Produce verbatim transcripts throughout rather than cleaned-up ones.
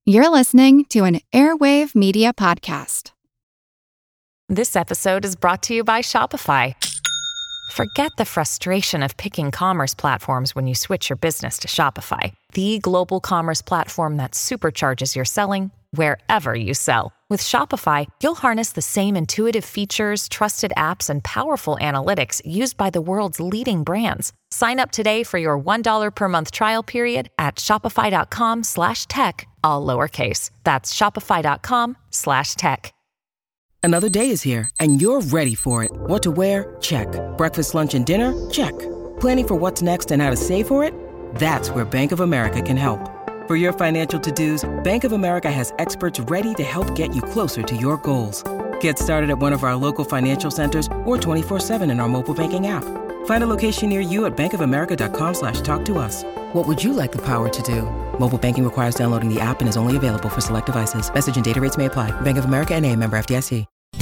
You're listening to an Airwave Media Podcast. This episode is brought to you by Shopify. Forget the frustration of picking commerce platforms when you switch your business to Shopify, the global commerce platform that supercharges your selling wherever you sell. With Shopify, you'll harness the same intuitive features, trusted apps, and powerful analytics used by the world's leading brands. Sign up today for your one dollar per month trial period at shopify.com slash tech, all lowercase. That's shopify.com slash tech. Another day is here, and you're ready for it. What to wear? Check. Breakfast, lunch, and dinner? Check. Planning for what's next and how to save for it? That's where Bank of America can help. For your financial to-dos, Bank of America has experts ready to help get you closer to your goals. Get started at one of our local financial centers or twenty-four seven in our mobile banking app. Find a location near you at bankofamerica.com slash talk to us. What would you like the power to do? Mobile banking requires downloading the app and is only available for select devices. Message and data rates may apply. Bank of America N A, member F D I C.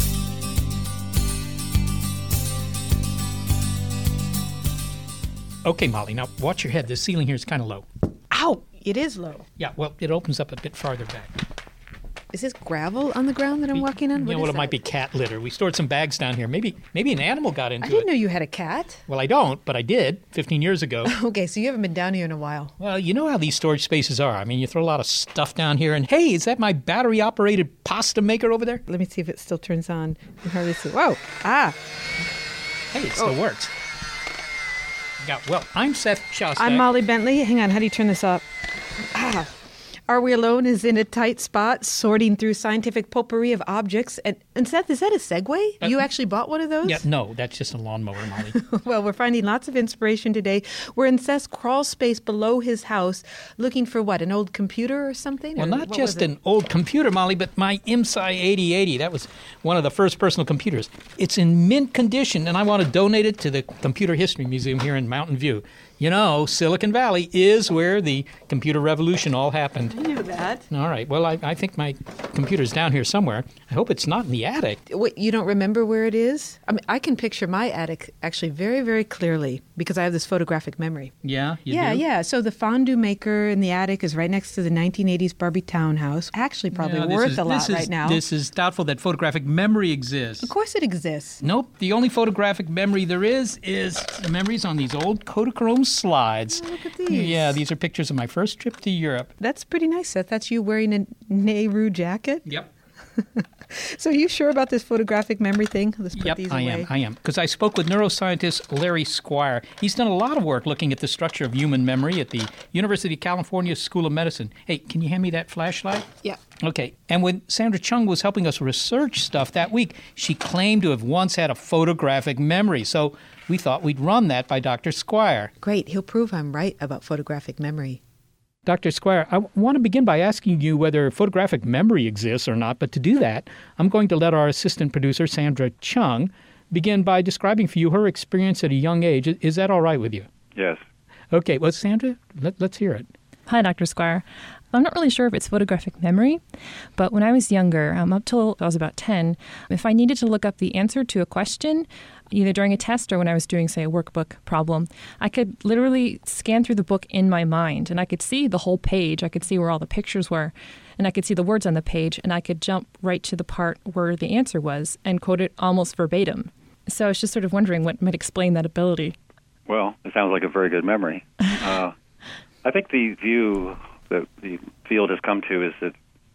Okay, Molly, now watch your head. The ceiling here is kind of low. Ow! It is low. Yeah, well, it opens up a bit farther back. Is this gravel on the ground that I'm walking on? You What know is what, it that? might be cat litter. We stored some bags down here. Maybe maybe an animal got into I it. didn't know you had a cat. Well, I don't, but I did fifteen years ago. Okay, so you haven't been down here in a while. Well, you know how these storage spaces are. I mean, you throw a lot of stuff down here, and hey, is that my battery-operated pasta maker over there? Let me see if it still turns on. I can hardly see. Whoa! Ah! Hey, it still Oh. works. Yeah, well, I'm Seth Shostak. I'm Molly Bentley. Hang on, how do you turn this up? Ah! Are We Alone is in a tight spot, sorting through scientific potpourri of objects. And, and Seth, is that a Segway? Uh, you actually bought one of those? Yeah, no, that's just a lawnmower, Molly. Well, we're finding lots of inspiration today. We're in Seth's crawl space below his house, looking for what, an old computer or something? Well, Or not what just was it? an old computer, Molly, but my I M S I eighty eighty. That was one of the first personal computers. It's in mint condition, and I want to donate it to the Computer History Museum here in Mountain View. You know, Silicon Valley is where the computer revolution all happened. I knew that. All right. Well, I, I think my computer's down here somewhere. I hope it's not in the attic. Wait, you don't remember where it is? I mean, I can picture my attic actually very, very clearly because I have this photographic memory. Yeah, you yeah, do? yeah. So the fondue maker in the attic is right next to the nineteen eighties Barbie townhouse. Actually, probably Yeah, this worth is- a lot this is- right now. This is doubtful that photographic memory exists. Of course it exists. Nope. The only photographic memory there is is the memories on these old Kodachrome slides. Oh, look at these. Yeah, these are pictures of my first trip to Europe. That's pretty nice, Seth. That's you wearing a Nehru jacket. Yep. So are you sure about this photographic memory thing? Let's put Yep, these I away. am. I am. Because I spoke with neuroscientist Larry Squire. He's done a lot of work looking at the structure of human memory at the University of California School of Medicine. Hey, can you hand me that flashlight? Yeah. Okay. And when Sandra Chung was helping us research stuff that week, she claimed to have once had a photographic memory. So we thought we'd run that by Doctor Squire. Great. He'll prove I'm right about photographic memory. Doctor Squire, I want to begin by asking you whether photographic memory exists or not, but to do that, I'm going to let our assistant producer, Sandra Chung, begin by describing for you her experience at a young age. Is that all right with you? Yes. Okay, well, Sandra, let, let's hear it. Hi, Doctor Squire. I'm not really sure if it's photographic memory, but when I was younger, um, up till I was about ten, if I needed to look up the answer to a question, either during a test or when I was doing, say, a workbook problem, I could literally scan through the book in my mind, and I could see the whole page. I could see where all the pictures were, and I could see the words on the page, and I could jump right to the part where the answer was and quote it almost verbatim. So I was just sort of wondering what might explain that ability. Well, it sounds like a very good memory. Uh, I think the view that the field has come to is that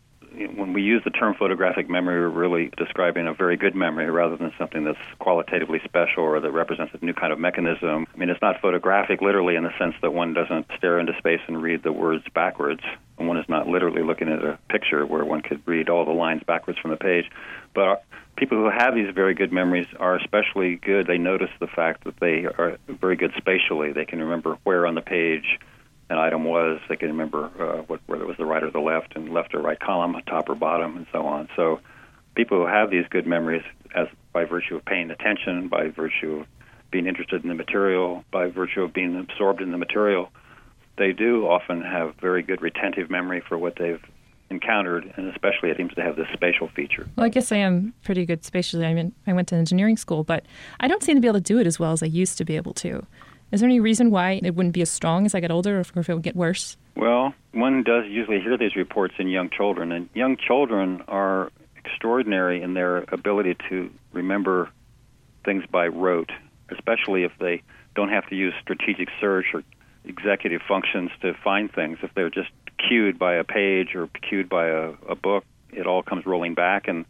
when we use the term photographic memory, we're really describing a very good memory rather than something that's qualitatively special or that represents a new kind of mechanism. I mean, it's not photographic literally in the sense that one doesn't stare into space and read the words backwards, and one is not literally looking at a picture where one could read all the lines backwards from the page. But people who have these very good memories are especially good. They notice the fact that they are very good spatially. They can remember where on the page an item was. They can remember uh, what, whether it was the right or the left, and left or right column, top or bottom, and so on. So people who have these good memories, as by virtue of paying attention, by virtue of being interested in the material, by virtue of being absorbed in the material, they do often have very good retentive memory for what they've encountered, and especially it seems to have this spatial feature. Well, I guess I am pretty good spatially. I mean, I went to engineering school, but I don't seem to be able to do it as well as I used to be able to. Is there any reason why it wouldn't be as strong as I get older, or if, or if it would get worse? Well, one does usually hear these reports in young children, and young children are extraordinary in their ability to remember things by rote, especially if they don't have to use strategic search or executive functions to find things. If they're just cued by a page or cued by a, a book, it all comes rolling back, and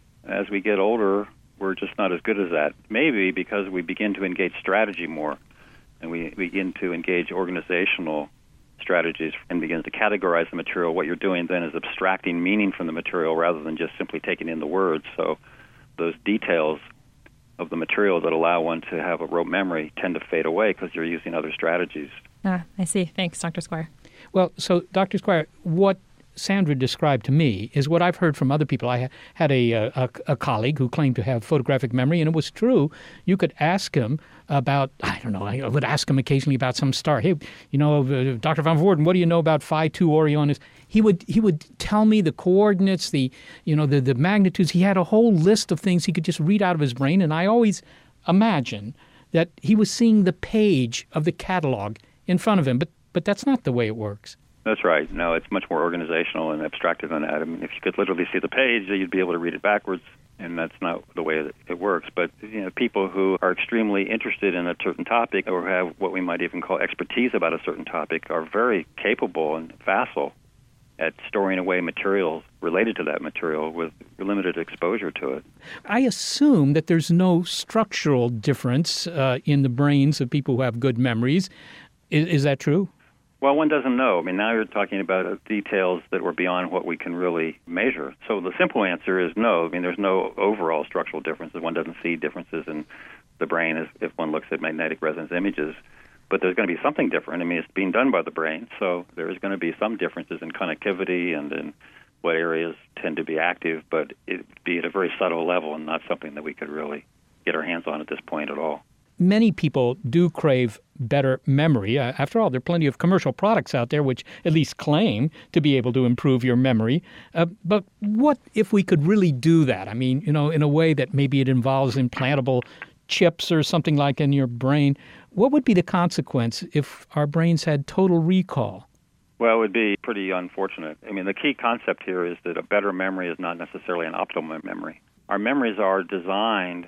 as we get older, we're just not as good as that. Maybe because we begin to engage strategy more, and we begin to engage organizational strategies and begin to categorize the material. What you're doing then is abstracting meaning from the material rather than just simply taking in the words. So those details of the material that allow one to have a rote memory tend to fade away because you're using other strategies. Ah, I see. Thanks, Doctor Squire. Well, so, Doctor Squire, what Sandra described to me is what I've heard from other people. I had a, a, a colleague who claimed to have photographic memory, and it was true. You could ask him about, I don't know, I would ask him occasionally about some star. Hey, you know, uh, Doctor Van Voorden, what do you know about Phi two Orionis? He would he would tell me the coordinates, the you know the, the magnitudes. He had a whole list of things he could just read out of his brain, and I always imagine that he was seeing the page of the catalog in front of him, but but that's not the way it works. That's right. No, it's much more organizational and abstracted than that. I mean, if you could literally see the page, you'd be able to read it backwards, and that's not the way that it works. But you know, people who are extremely interested in a certain topic or have what we might even call expertise about a certain topic are very capable and facile at storing away materials related to that material with limited exposure to it. I assume that there's no structural difference uh, in the brains of people who have good memories. Is, is that true? Well, one doesn't know. I mean, now you're talking about uh, details that were beyond what we can really measure. So the simple answer is no. I mean, there's no overall structural differences. One doesn't see differences in the brain as if one looks at magnetic resonance images. But there's going to be something different. I mean, it's being done by the brain, so there's going to be some differences in connectivity and in what areas tend to be active, but it'd be at a very subtle level and not something that we could really get our hands on at this point at all. Many people do crave better memory. Uh, after all, there are plenty of commercial products out there which at least claim to be able to improve your memory. Uh, but what if we could really do that? I mean, you know, in a way that maybe it involves implantable chips or something like in your brain. What would be the consequence if our brains had total recall? Well, it would be pretty unfortunate. I mean, the key concept here is that a better memory is not necessarily an optimal memory. Our memories are designed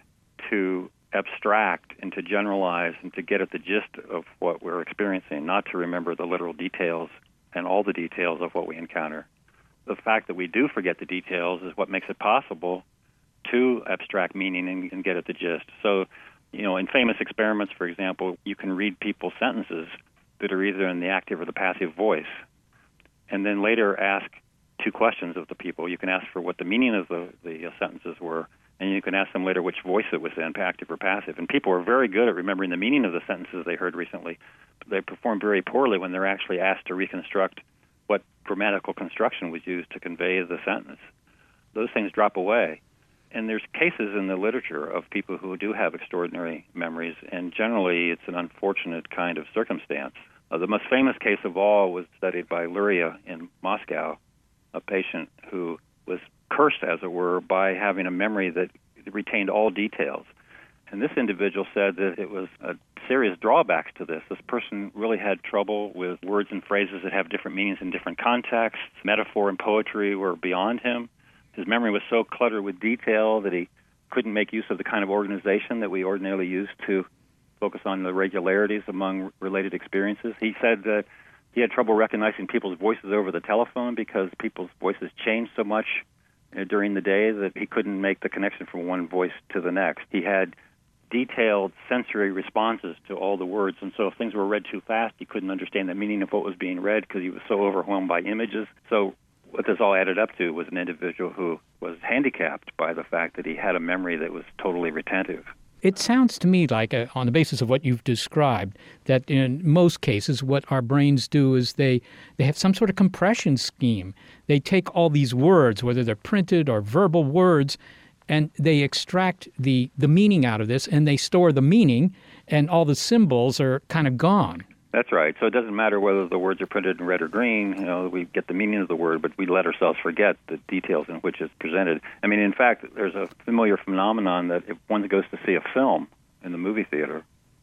to abstract and to generalize and to get at the gist of what we're experiencing, not to remember the literal details and all the details of what we encounter. The fact that we do forget the details is what makes it possible to abstract meaning and, and get at the gist. So, you know, in famous experiments, for example, you can read people's sentences that are either in the active or the passive voice, and then later ask two questions of the people. You can ask for what the meaning of the, the uh, sentences were, and you can ask them later which voice it was in, active or passive. And people are very good at remembering the meaning of the sentences they heard recently. But they perform very poorly when they're actually asked to reconstruct what grammatical construction was used to convey the sentence. Those things drop away. And there's cases in the literature of people who do have extraordinary memories, and generally it's an unfortunate kind of circumstance. Uh, the most famous case of all was studied by Luria in Moscow, a patient who was cursed, as it were, by having a memory that retained all details. And this individual said that it was a serious drawbacks to this. This person really had trouble with words and phrases that have different meanings in different contexts. Metaphor and poetry were beyond him. His memory was so cluttered with detail that he couldn't make use of the kind of organization that we ordinarily use to focus on the regularities among related experiences. He said that he had trouble recognizing people's voices over the telephone because people's voices changed so much during the day that he couldn't make the connection from one voice to the next. He had detailed sensory responses to all the words, and so if things were read too fast, he couldn't understand the meaning of what was being read because he was so overwhelmed by images. So what this all added up to was an individual who was handicapped by the fact that he had a memory that was totally retentive. It sounds to me like, uh, on the basis of what you've described, that in most cases what our brains do is they, they have some sort of compression scheme. They take all these words, whether they're printed or verbal words, and they extract the, the meaning out of this, and they store the meaning, and all the symbols are kind of gone. That's right. So it doesn't matter whether the words are printed in red or green. You know, we get the meaning of the word, but we let ourselves forget the details in which it's presented. I mean, in fact, there's a familiar phenomenon that if one goes to see a film in the movie theater,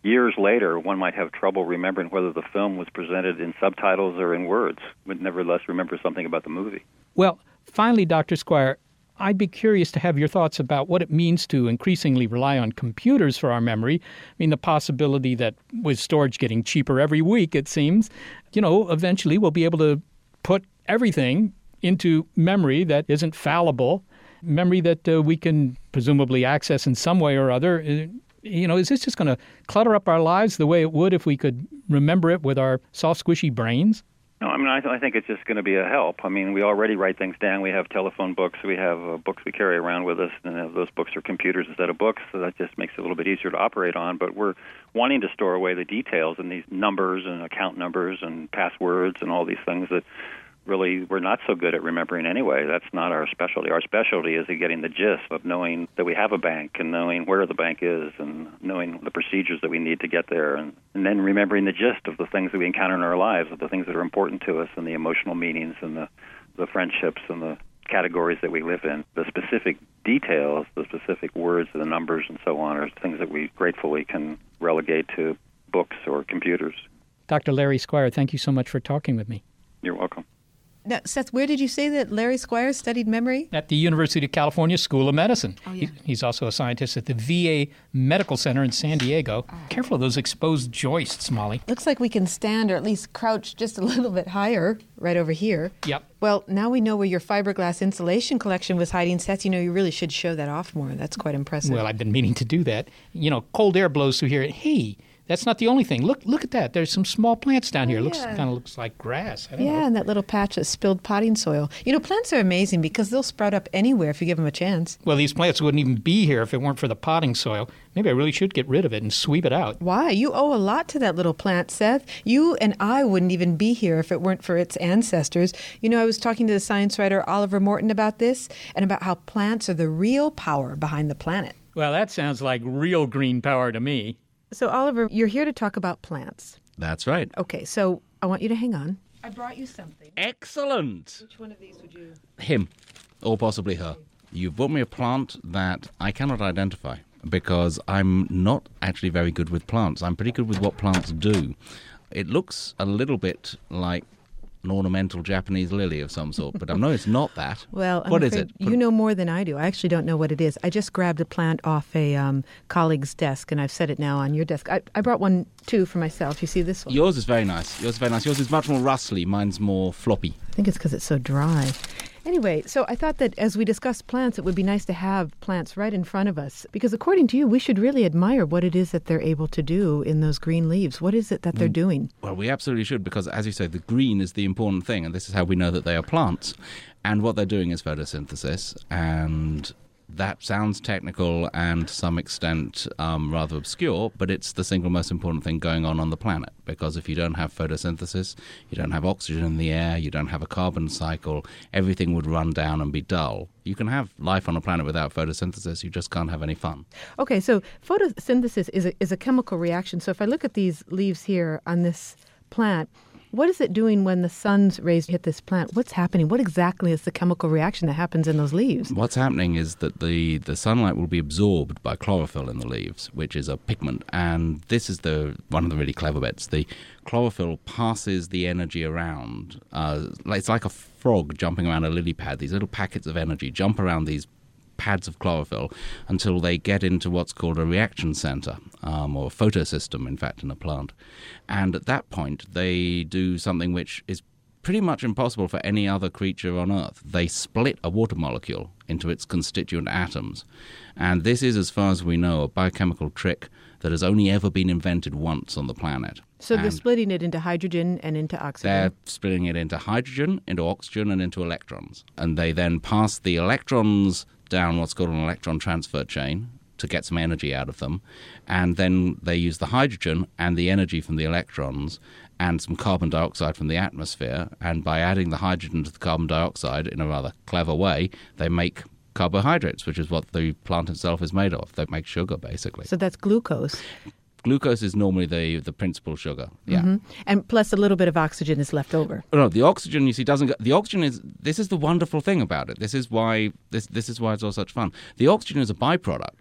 years later, one might have trouble remembering whether the film was presented in subtitles or in words, but nevertheless remember something about the movie. Well, finally, Doctor Squire, I'd be curious to have your thoughts about what it means to increasingly rely on computers for our memory. I mean, the possibility that with storage getting cheaper every week, it seems, you know, eventually we'll be able to put everything into memory that isn't fallible, memory that uh, we can presumably access in some way or other. Uh, you know, is this just going to clutter up our lives the way it would if we could remember it with our soft, squishy brains? No, I mean, I, th- I think it's just going to be a help. I mean, we already write things down. We have telephone books. We have uh, books we carry around with us, and uh, those books are computers instead of books, so that just makes it a little bit easier to operate on. But we're wanting to store away the details and these numbers and account numbers and passwords and all these things that really we're not so good at remembering anyway. That's not our specialty. Our specialty is getting the gist of knowing that we have a bank and knowing where the bank is and knowing the procedures that we need to get there, and, and then remembering the gist of the things that we encounter in our lives, of the things that are important to us and the emotional meanings and the, the friendships and the categories that we live in. The specific details, the specific words, the numbers and so on are things that we gratefully can relegate to books or computers. Doctor Larry Squire, thank you so much for talking with me. You're welcome. Now, Seth, where did you say that Larry Squire studied memory? At the University of California School of Medicine. Oh, yeah. He, he's also a scientist at the V A Medical Center in San Diego. Oh. Careful of those exposed joists, Molly. Looks like we can stand or at least crouch just a little bit higher right over here. Yep. Well, now we know where your fiberglass insulation collection was hiding, Seth. You know, you really should show that off more. That's quite impressive. Well, I've been meaning to do that. You know, cold air blows through here. Hey, that's not the only thing. Look look at that. There's some small plants down here. Oh, It looks yeah. kind of looks like grass. I don't Yeah, know. and that little patch of spilled potting soil. You know, plants are amazing because they'll sprout up anywhere if you give them a chance. Well, these plants wouldn't even be here if it weren't for the potting soil. Maybe I really should get rid of it and sweep it out. Why? You owe a lot to that little plant, Seth. You and I wouldn't even be here if it weren't for its ancestors. You know, I was talking to the science writer Oliver Morton about this and about how plants are the real power behind the planet. Well, that sounds like real green power to me. So, Oliver, you're here to talk about plants. That's right. Okay, so I want you to hang on. I brought you something. Excellent. Which one of these would you... Him, or possibly her. You've brought me a plant that I cannot identify because I'm not actually very good with plants. I'm pretty good with what plants do. It looks a little bit like an ornamental Japanese lily of some sort, but I know it's not that. Well, I'm what is afraid it? You know more than I do. I actually don't know what it is. I just grabbed a plant off a um, colleague's desk, and I've set it now on your desk. I, I brought one, too, for myself. You see this one? Yours is very nice. Yours is very nice. Yours is much more rustly. Mine's more floppy. I think it's because it's so dry. Anyway, so I thought that as we discuss plants, it would be nice to have plants right in front of us. Because according to you, we should really admire what it is that they're able to do in those green leaves. What is it that they're doing? Well, we absolutely should because, as you say, the green is the important thing. And this is how we know that they are plants. And what they're doing is photosynthesis. And that sounds technical and to some extent um, rather obscure, but it's the single most important thing going on on the planet. Because if you don't have photosynthesis, you don't have oxygen in the air, you don't have a carbon cycle, everything would run down and be dull. You can have life on a planet without photosynthesis, you just can't have any fun. Okay, so photosynthesis is a, is a chemical reaction. So if I look at these leaves here on this plant, what is it doing when the sun's rays hit this plant? What's happening? What exactly is the chemical reaction that happens in those leaves? What's happening is that the, the sunlight will be absorbed by chlorophyll in the leaves, which is a pigment. And this is the one of the really clever bits. The chlorophyll passes the energy around. Uh, it's like a frog jumping around a lily pad. These little packets of energy jump around these pads of chlorophyll until they get into what's called a reaction center, um, or a photosystem, in fact, in a plant. And at that point, they do something which is pretty much impossible for any other creature on Earth. They split a water molecule into its constituent atoms. And this is, as far as we know, a biochemical trick that has only ever been invented once on the planet. So they're And splitting it into hydrogen and into oxygen. they're splitting it into hydrogen, into oxygen, and into electrons. And they then pass the electrons down what's called an electron transfer chain to get some energy out of them. And then they use the hydrogen and the energy from the electrons and some carbon dioxide from the atmosphere. And by adding the hydrogen to the carbon dioxide in a rather clever way, they make carbohydrates, which is what the plant itself is made of. They make sugar, basically. So that's glucose. Glucose is normally the, the principal sugar. Yeah. Mm-hmm. And plus a little bit of oxygen is left over. No, the oxygen, you see, doesn't go, the oxygen is, this is the wonderful thing about it. This is why this this is why it's all such fun. The oxygen is a byproduct.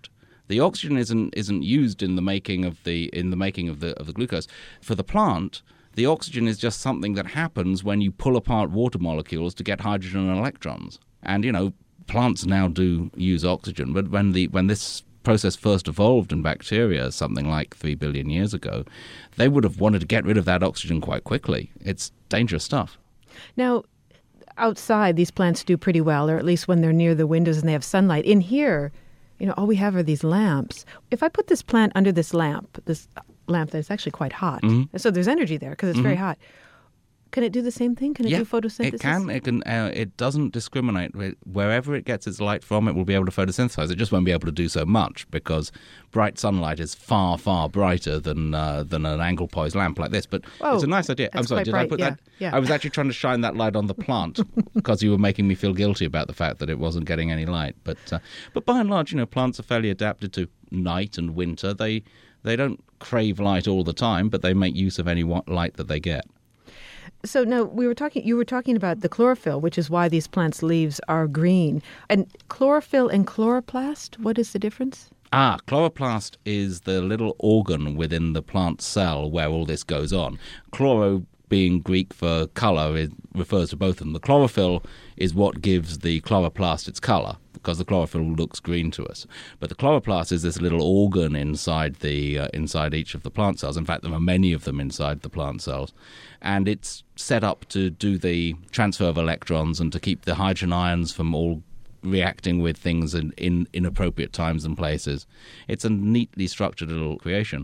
The oxygen isn't isn't used in the making of the in the making of the of the glucose. For the plant, the oxygen is just something that happens when you pull apart water molecules to get hydrogen and electrons. And you know, plants now do use oxygen, but when the when this process first evolved in bacteria something like three billion years ago, they would have wanted to get rid of that oxygen quite quickly. It's dangerous stuff. Now, outside, these plants do pretty well, or at least when they're near the windows and they have sunlight. In here, you know, all we have are these lamps. If I put this plant under this lamp, this lamp that's actually quite hot, Mm-hmm. so there's energy there because it's Mm-hmm. very hot. Can it do the same thing? Can it yeah, do photosynthesis? It can. It can. Uh, it doesn't discriminate. Wherever it gets its light from, it will be able to photosynthesize. It just won't be able to do so much because bright sunlight is far, far brighter than uh, than an angle poised lamp like this. But Whoa, it's a nice idea. I'm that's sorry. quite Did bright, I put yeah, that? yeah. I was actually trying to shine that light on the plant because you were making me feel guilty about the fact that it wasn't getting any light. But uh, but by and large, you know, plants are fairly adapted to night and winter. They they don't crave light all the time, but they make use of any wa- light that they get. So now we were talking. You were talking about the chlorophyll, which is why these plants' leaves are green. And chlorophyll and chloroplast. What is the difference? Ah, chloroplast is the little organ within the plant cell where all this goes on. Chloro being Greek for colour, it refers to both of them. The chlorophyll is what gives the chloroplast its colour, because the chlorophyll looks green to us. But the chloroplast is this little organ inside the uh, inside each of the plant cells. In fact, there are many of them inside the plant cells. And it's set up to do the transfer of electrons and to keep the hydrogen ions from all reacting with things in, in inappropriate times and places. It's a neatly structured little creation.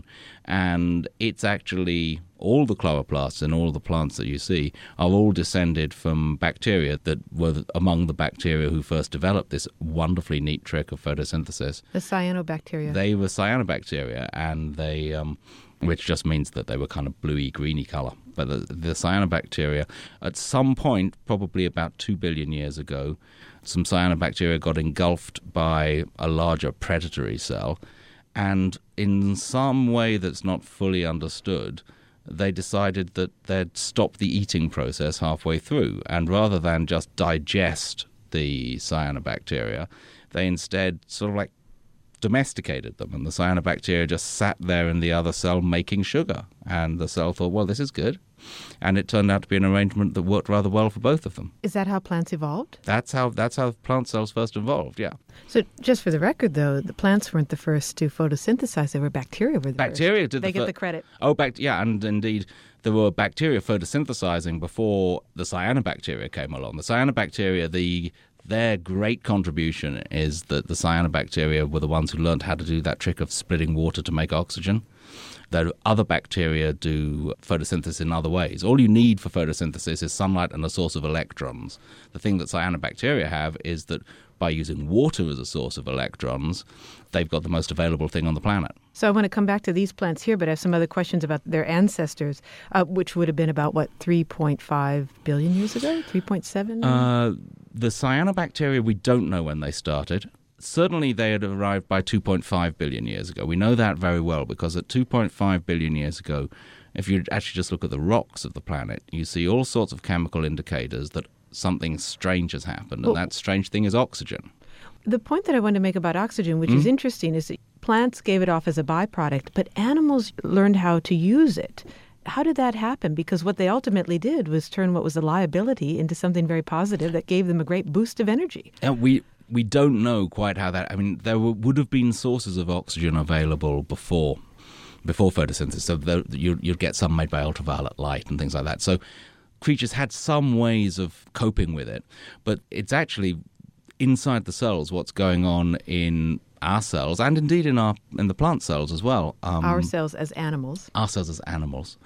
And it's actually all the chloroplasts in all the plants that you see are all descended from bacteria that were among the bacteria who first developed this wonderfully neat trick of photosynthesis. The cyanobacteria. They were cyanobacteria, and they, um, which just means that they were kind of bluey, greeny colour. But the, the cyanobacteria, at some point, probably about two billion years ago, some cyanobacteria got engulfed by a larger predatory cell, and in some way that's not fully understood, they decided that they'd stop the eating process halfway through, and rather than just digest the cyanobacteria, they instead sort of like domesticated them, and the cyanobacteria just sat there in the other cell making sugar, and the cell thought, well, this is good. And it turned out to be an arrangement that worked rather well for both of them. Is that how plants evolved? That's how that's how plant cells first evolved, yeah. So just for the record, though, the plants weren't the first to photosynthesize. They were bacteria were the Bacteria first. did They the get fir- the credit. Oh, bac- yeah, and indeed there were bacteria photosynthesizing before the cyanobacteria came along. The cyanobacteria, the their great contribution is that the cyanobacteria were the ones who learned how to do that trick of splitting water to make oxygen. That other bacteria do photosynthesis in other ways. All you need for photosynthesis is sunlight and a source of electrons. The thing that cyanobacteria have is that by using water as a source of electrons, they've got the most available thing on the planet. So I want to come back to these plants here, but I have some other questions about their ancestors, uh, which would have been about, what, three point five billion years ago? three point seven? Uh, the cyanobacteria, we don't know when they started. Certainly they had arrived by two point five billion years ago. We know that very well because at two point five billion years ago, if you actually just look at the rocks of the planet, you see all sorts of chemical indicators that something strange has happened, and Well, that strange thing is oxygen. The point that I want to make about oxygen, which Mm. is interesting, is that plants gave it off as a byproduct, but animals learned how to use it. How did that happen? Because what they ultimately did was turn what was a liability into something very positive that gave them a great boost of energy. Uh, we we don't know quite how that. I mean, there were, would have been sources of oxygen available before before photosynthesis. So the, you, you'd get some made by ultraviolet light and things like that. So creatures had some ways of coping with it, but it's actually inside the cells what's going on in our cells, and indeed in our in the plant cells as well. Um, Our cells as animals. Our cells as animals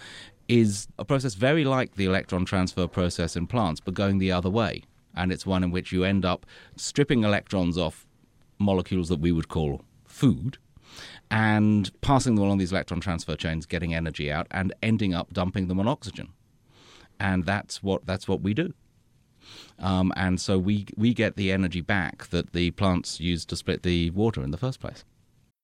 is a process very like the electron transfer process in plants, but going the other way. And it's one in which you end up stripping electrons off molecules that we would call food and passing them along these electron transfer chains, getting energy out, and ending up dumping them on oxygen. And that's what that's what we do. Um, and so we we get the energy back that the plants use to split the water in the first place.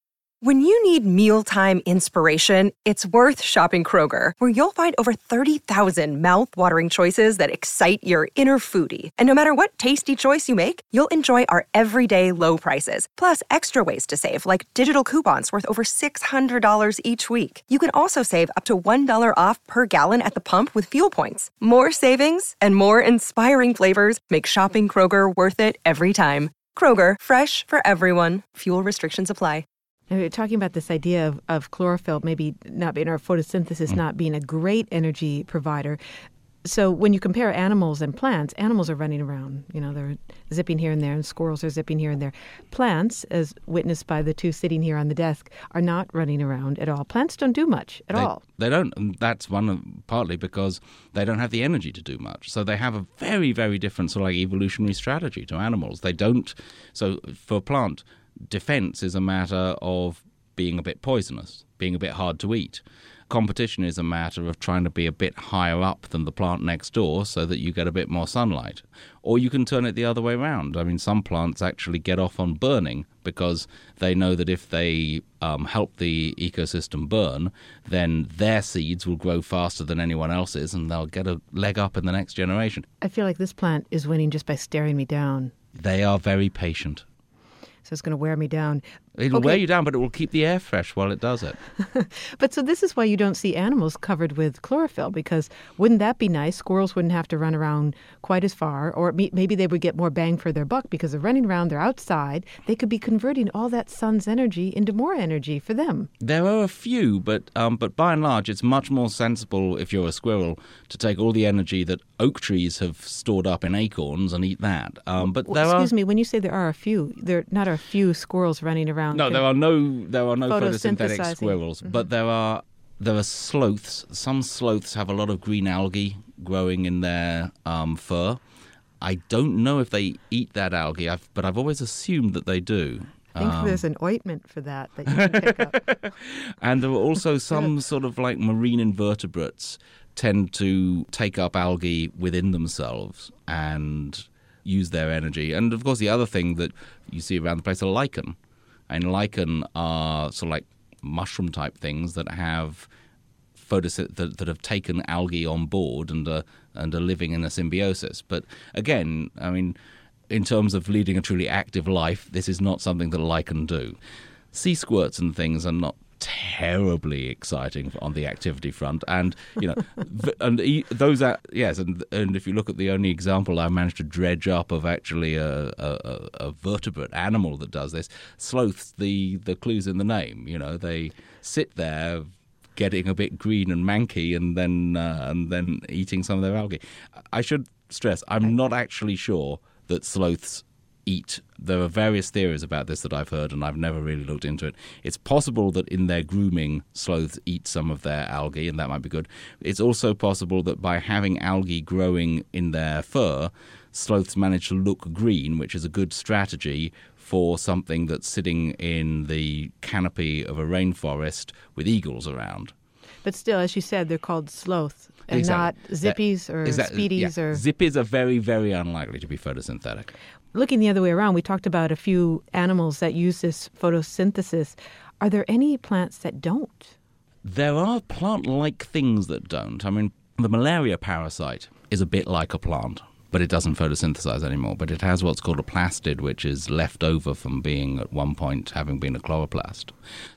When you need mealtime inspiration, it's worth shopping Kroger, where you'll find over thirty thousand mouth-watering choices that excite your inner foodie. And no matter what tasty choice you make, you'll enjoy our everyday low prices, plus extra ways to save, like digital coupons worth over six hundred dollars each week. You can also save up to one dollar off per gallon at the pump with fuel points. More savings and more inspiring flavors make shopping Kroger worth it every time. Kroger, fresh for everyone. Fuel restrictions apply. And we're talking about this idea of, of chlorophyll maybe not being, or photosynthesis mm. not being a great energy provider. So when you compare animals and plants, animals are running around. You know, they're zipping here and there, and squirrels are zipping here and there. Plants, as witnessed by the two sitting here on the desk, are not running around at all. Plants don't do much at they, all. They don't. And that's one of, partly because they don't have the energy to do much. So they have a very, very different sort of like evolutionary strategy to animals. They don't. So for a plant, defense is a matter of being a bit poisonous, being a bit hard to eat. Competition is a matter of trying to be a bit higher up than the plant next door so that you get a bit more sunlight. Or you can turn it the other way around. I mean, some plants actually get off on burning because they know that if they um, help the ecosystem burn, then their seeds will grow faster than anyone else's and they'll get a leg up in the next generation. I feel like this plant is winning just by staring me down. They are very patient. So it's going to wear me down. It'll okay. wear you down, but it will keep the air fresh while it does it. But so this is why you don't see animals covered with chlorophyll, because wouldn't that be nice? Squirrels wouldn't have to run around quite as far, or maybe they would get more bang for their buck because they're running around, they're outside. They could be converting all that sun's energy into more energy for them. There are a few, but um, but by and large, it's much more sensible if you're a squirrel to take all the energy that oak trees have stored up in acorns and eat that. Um, but well, there excuse are... me, when you say there are a few, there are not a few squirrels running around. No, there are no there are no photosynthetic photosynthesizing. squirrels, Mm-hmm. but there are there are sloths. Some sloths have a lot of green algae growing in their um, fur. I don't know if they eat that algae, I've, but I've always assumed that they do. I think Um, there's an ointment for that that you can pick up. And there are also some sort of like marine invertebrates tend to take up algae within themselves and use their energy. And of course, the other thing that you see around the place are lichen. And lichen are sort of like mushroom type things that have photosynthesis that, that have taken algae on board and are, and are living in a symbiosis. But again, I mean, in terms of leading a truly active life, this is not something that lichen do. Sea squirts and things are not terribly exciting on the activity front, and you know, and those are yes, and and if you look at the only example I managed to dredge up of actually a, a, a vertebrate animal that does this, sloths, the the clue's in the name. You know, they sit there getting a bit green and manky, and then uh, and then eating some of their algae. I should stress, I'm not actually sure that sloths eat. There are various theories about this that I've heard, and I've never really looked into it. It's possible that in their grooming, sloths eat some of their algae, and that might be good. It's also possible that by having algae growing in their fur, sloths manage to look green, which is a good strategy for something that's sitting in the canopy of a rainforest with eagles around. But still, as you said, they're called sloths and Exactly. not zippies or Exactly. speedies. Yeah. or Zippies are very, very unlikely to be photosynthetic. Looking the other way around, we talked about a few animals that use this photosynthesis. Are there any plants that don't? There are plant-like things that don't. I mean, the malaria parasite is a bit like a plant, but it doesn't photosynthesize anymore. But it has what's called a plastid, which is left over from being at one point having been a chloroplast.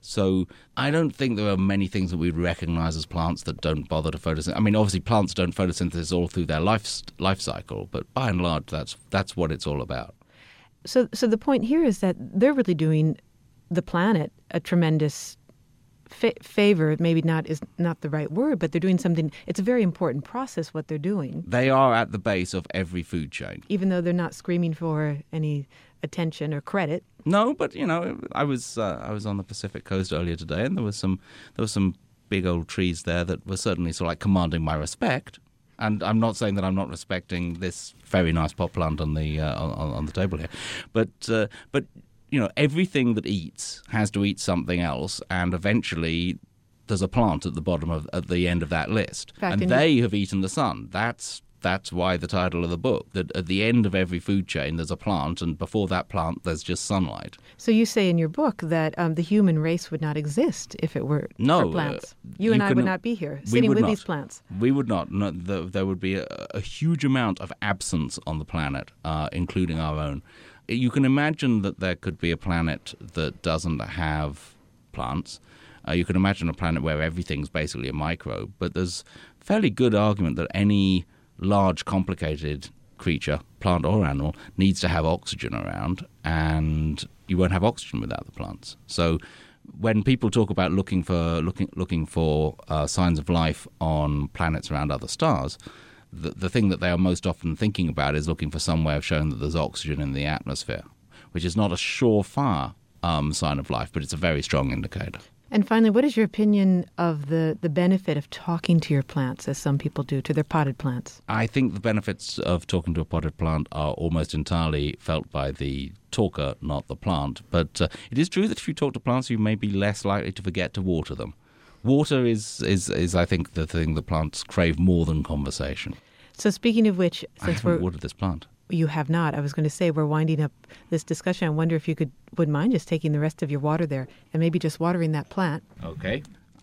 So I don't think there are many things that we'd recognize as plants that don't bother to photosynthesize. I mean, obviously plants don't photosynthesize all through their life life cycle, but by and large, that's that's what it's all about. So, so the point here is that they're really doing the planet a tremendous fa- favor. Maybe not is not the right word, but they're doing something. It's a very important process what they're doing. They are at the base of every food chain. Even though they're not screaming for any attention or credit. No, but you know, I was uh, I was on the Pacific coast earlier today, and there was some there was some big old trees there that were certainly sort of like commanding my respect. And I'm not saying that I'm not respecting this very nice pot plant on the uh, on, on the table here, but uh, but you know, everything that eats has to eat something else, and eventually there's a plant at the bottom of at the end of that list, Fact, and and they have eaten the sun. That's that's why the title of the book, that at the end of every food chain there's a plant, and before that plant there's just sunlight. So you say in your book that um, the human race would not exist if it were no, for plants. Uh, you and you I can, would not be here sitting with not. these plants. We would not. No, the, there would be a, a huge amount of absence on the planet, uh, including our own. You can imagine that there could be a planet that doesn't have plants. Uh, you can imagine a planet where everything's basically a microbe, but there's fairly good argument that any large, complicated creature, plant or animal, needs to have oxygen around, and you won't have oxygen without the plants. So when people talk about looking for looking looking for uh, signs of life on planets around other stars, the, the thing that they are most often thinking about is looking for some way of showing that there's oxygen in the atmosphere, which is not a surefire um, sign of life, but it's a very strong indicator. And finally, what is your opinion of the, the benefit of talking to your plants, as some people do, to their potted plants? I think the benefits of talking to a potted plant are almost entirely felt by the talker, not the plant. But uh, it is true that if you talk to plants, you may be less likely to forget to water them. Water is, is, is I think, the thing that plants crave more than conversation. So speaking of which, I since haven't we're... watered this plant. You have not. I was going to say, we're winding up this discussion. I wonder if you could would mind just taking the rest of your water there and maybe just watering that plant. Okay.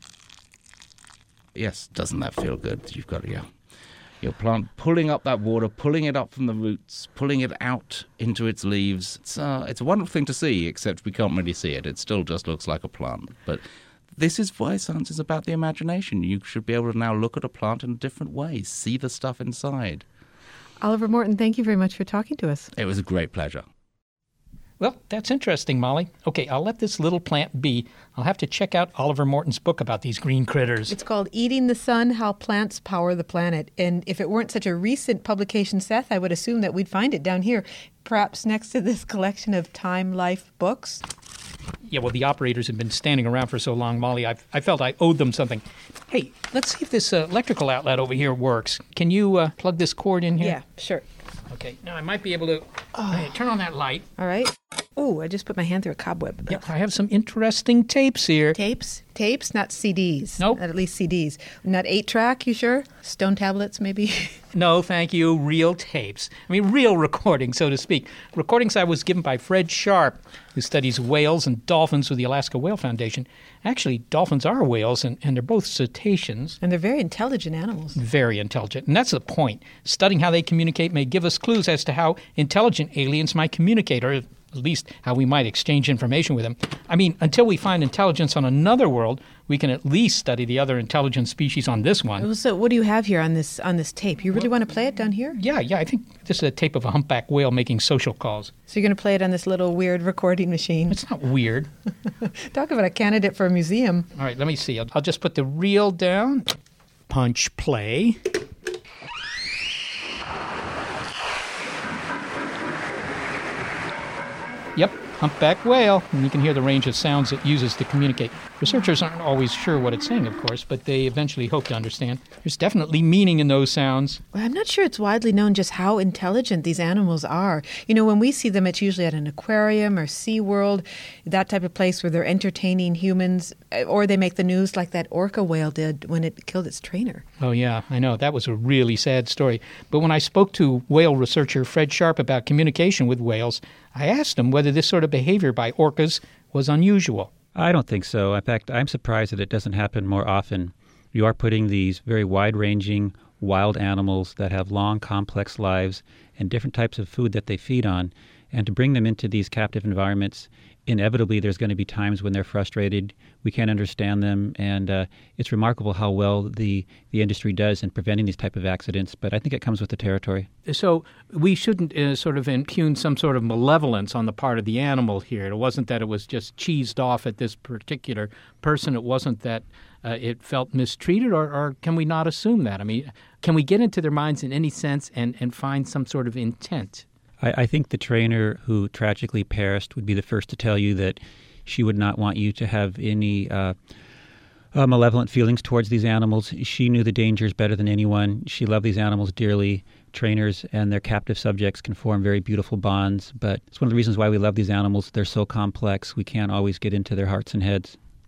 Yes, doesn't that feel good? You've got yeah, your plant pulling up that water, pulling it up from the roots, pulling it out into its leaves. It's uh, it's a wonderful thing to see, except we can't really see it. It still just looks like a plant. But this is why science is about the imagination. You should be able to now look at a plant in a different way, see the stuff inside. Oliver Morton, thank you very much for talking to us. It was a great pleasure. Well, that's interesting, Molly. Okay, I'll let this little plant be. I'll have to check out Oliver Morton's book about these green critters. It's called Eating the Sun, How Plants Power the Planet. And if it weren't such a recent publication, Seth, I would assume that we'd find it down here, perhaps next to this collection of Time Life books. Yeah, well, the operators have been standing around for so long, Molly, I, I felt I owed them something. Hey, let's see if this uh, electrical outlet over here works. Can you uh, plug this cord in here? Yeah, sure. Okay, now I might be able to oh. hey, turn on that light. All right. Oh, I just put my hand through a cobweb. Yep, I have some interesting tapes here. Tapes? Tapes, not C Ds. Nope. Not at least C Ds. Not eight-track, you sure? Stone tablets, maybe? No, thank you. Real tapes. I mean, real recordings, so to speak. Recordings I was given by Fred Sharp, who studies whales and dolphins with the Alaska Whale Foundation. Actually, dolphins are whales, and, and they're both cetaceans. And they're very intelligent animals. Very intelligent. And that's the point. Studying how they communicate may give us clues as to how intelligent aliens might communicate, or at least how we might exchange information with them. I mean, until we find intelligence on another world, we can at least study the other intelligent species on this one. So what do you have here on this on this tape? You really well, want to play it down here? Yeah, yeah. I think this is a tape of a humpback whale making social calls. So you're going to play it on this little weird recording machine? It's not weird. Talk about a candidate for a museum. All right, let me see. I'll, I'll just put the reel down. Punch play. Yep, humpback whale. And you can hear the range of sounds it uses to communicate. Researchers aren't always sure what it's saying, of course, but they eventually hope to understand. There's definitely meaning in those sounds. Well, I'm not sure it's widely known just how intelligent these animals are. You know, when we see them, it's usually at an aquarium or SeaWorld, that type of place where they're entertaining humans, or they make the news like that orca whale did when it killed its trainer. Oh, yeah, I know. That was a really sad story. But when I spoke to whale researcher Fred Sharp about communication with whales, I asked him whether this sort of behavior by orcas was unusual. I don't think so. In fact, I'm surprised that it doesn't happen more often. You are putting these very wide-ranging wild animals that have long, complex lives and different types of food that they feed on, and to bring them into these captive environments, inevitably there's going to be times when they're frustrated, we can't understand them, and uh, it's remarkable how well the, the industry does in preventing these type of accidents, but I think it comes with the territory. So we shouldn't uh, sort of impugn some sort of malevolence on the part of the animal here. It wasn't that it was just cheesed off at this particular person. It wasn't that uh, it felt mistreated, or, or can we not assume that? I mean, can we get into their minds in any sense and, and find some sort of intent? I, I think the trainer who tragically perished would be the first to tell you that she would not want you to have any uh, uh, malevolent feelings towards these animals. She knew the dangers better than anyone. She loved these animals dearly. Trainers and their captive subjects can form very beautiful bonds, but it's one of the reasons why we love these animals. They're so complex. We can't always get into their hearts and heads.